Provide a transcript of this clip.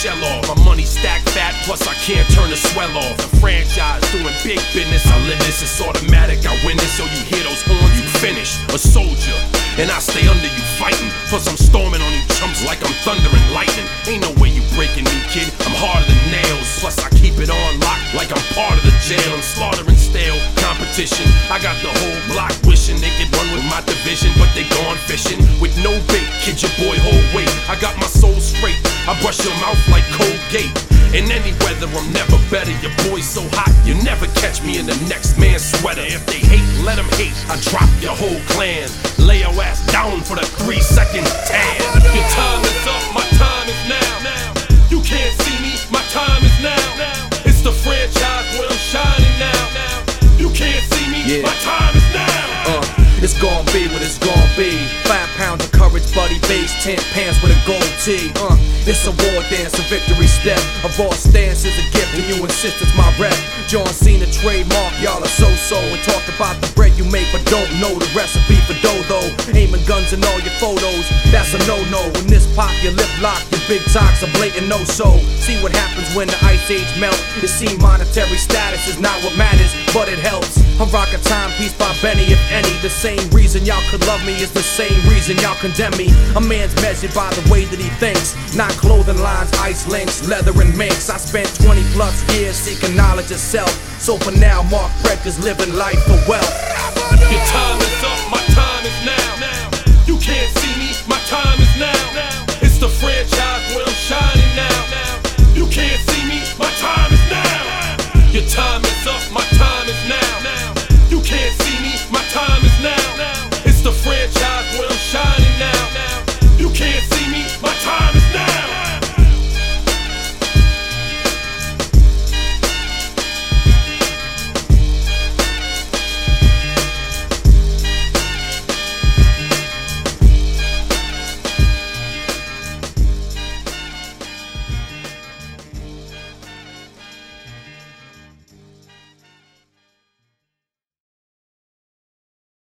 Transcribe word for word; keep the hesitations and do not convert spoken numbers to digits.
shell off. My money stacked fat, plus I can't turn the swell off. The franchise doing big business, I live this, it's automatic, I win this. So you hear those horns, you finished. A soldier, and I stay under you fighting. Plus I'm storming on you chumps like I'm thunder and lightning. Ain't no way you breaking me, kid, I'm harder than nails. Plus I keep it on lock like I'm part of the jail. I'm slaughtering stale competition. I got the whole block wishing they could run with my division, but they gone fishing with no bait. Kid, your boy hold weight. I got my soul straight, I brush your mouth like Colgate. In any weather, I'm never better. Your boy's so hot, you never catch me in the next man's sweater. If they hate, let them hate. I drop your whole clan. Lay your ass down for the three second tan. Your time is up, my time is now. You can't see me, my time is now. It's the franchise where I'm shining now. You can't see me, yeah. My time is now. Uh, it's gon' be what it's gon' be. Five pounds of courage, buddy base, ten pants with a gold tee. Uh, it's a war dance, a victory step. A raw stance is a gift, and you insist it's my rep. John Cena trademark, y'all are so-so. And talk about the bread you make, but don't know the recipe for dough though. Aiming guns in all your photos, that's a no-no. When this pop, your lip lock, your big talks a blatant no-so. See what happens when the ice age melt. It seems monetary status is not what matters, but it helps. I'm rocking Timepiece by Benny, if any. The same reason y'all could love me is the same reason y'all condemn me. A man's measured by the way that he thinks, not clothing lines, ice links, leather and minks. I spent twenty plus years seeking knowledge of self. So for now, Mark Breck is living life for wealth. Your time is up.